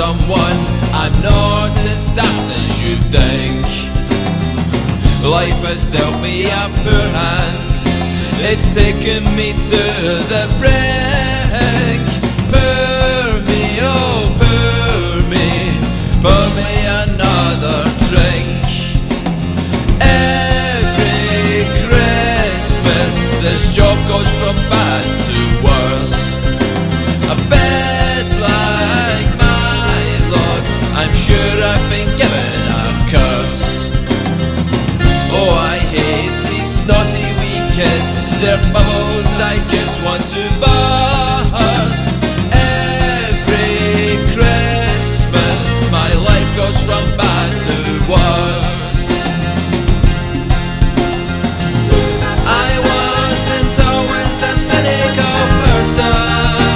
someone. I'm not as daft as you think. Life has dealt me a poor hand, it's taken me to the brink. Pour me, oh pour me another drink. Every Christmas this job goes from bad to worse. A bed like my lot, I'm sure I've been given a curse. Oh, I hate these naughty wee kids, their bubbles I just want to burst. Every Christmas my life goes from bad to worse. I wasn't always a cynical person.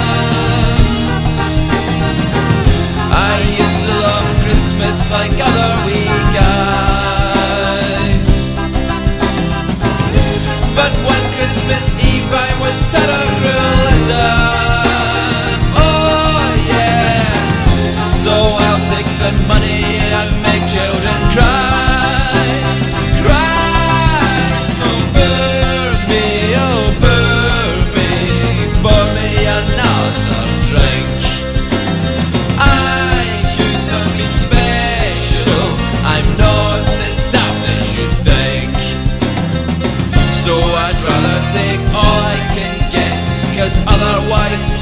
I used to love Christmas like other wee guys. But one Christmas Eve I was terrorism. Oh yeah. So I'll take the money and make children cry. Cry. So pour me, oh pour me another drink. I couldn't be special, I'm not as daft as you think. So I'd rather take all I can get, 'cause otherwise